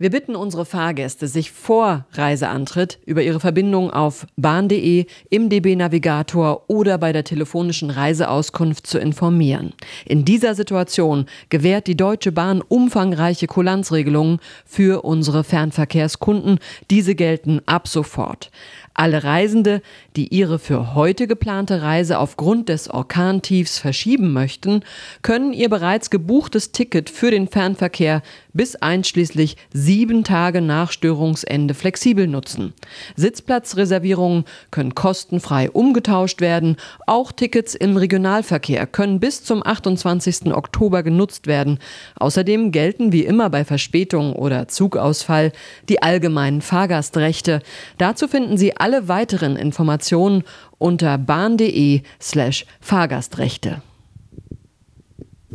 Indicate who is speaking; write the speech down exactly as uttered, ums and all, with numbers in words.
Speaker 1: Wir bitten unsere Fahrgäste, sich vor Reiseantritt über ihre Verbindung auf bahn punkt de, im D B-Navigator oder bei der telefonischen Reiseauskunft zu informieren. In dieser Situation gewährt die Deutsche Bahn umfangreiche Kulanzregelungen für unsere Fernverkehrskunden. Diese gelten ab sofort. Alle Reisende, die ihre für heute geplante Reise aufgrund des Orkantiefs verschieben möchten, können ihr bereits gebuchtes Ticket für den Fernverkehr bis einschließlich sieben Tage nach Störungsende flexibel nutzen. Sitzplatzreservierungen können kostenfrei umgetauscht werden. Auch Tickets im Regionalverkehr können bis zum achtundzwanzigsten Oktober genutzt werden. Außerdem gelten wie immer bei Verspätung oder Zugausfall die allgemeinen Fahrgastrechte. Dazu finden Sie alle weiteren Informationen unter bahn punkt de slash Fahrgastrechte.